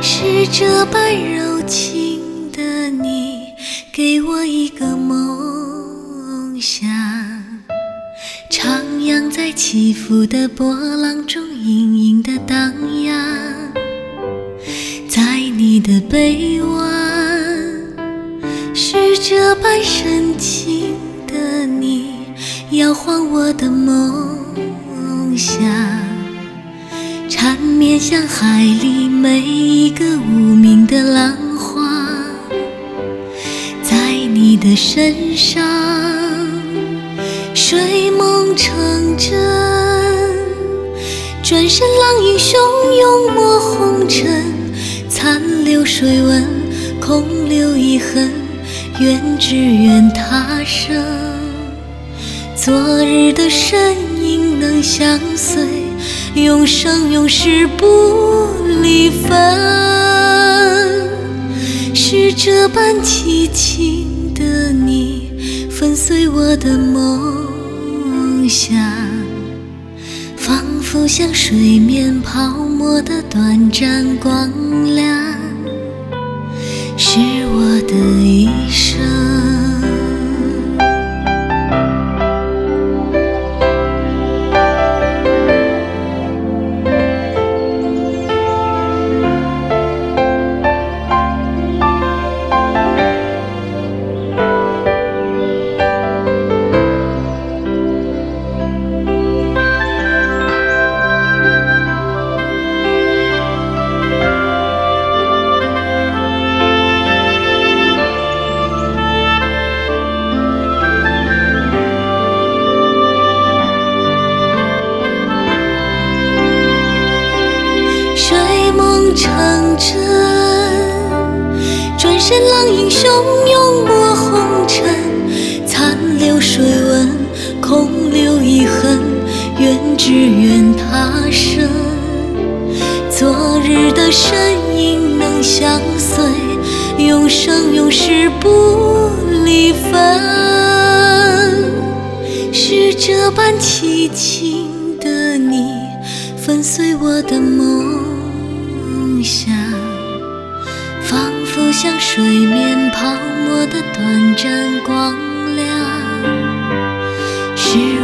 是这般柔情的你，给我一个梦想，徜徉在起伏的波浪中，隐隐的荡漾。在你的臂弯，是这般深情的你，摇晃我的梦想，缠绵像海里每一个无名的浪花。在你的身上，睡梦成真，转身浪影汹涌没红尘，残留水纹，空留遗憾，愿只愿他生。昨日的身影能相随，永生永世不离分。是这般凄情的你，粉碎我的梦想，仿佛像水面泡沫的短暂光亮，是我的一生。成真，转身浪影汹涌没红尘，残留水纹，空留遗恨，愿只愿他生。昨日的身影能相随，永生永世不离分。是这般凄情的你，粉碎我的梦想，仿佛像水面泡沫的短暂光亮，是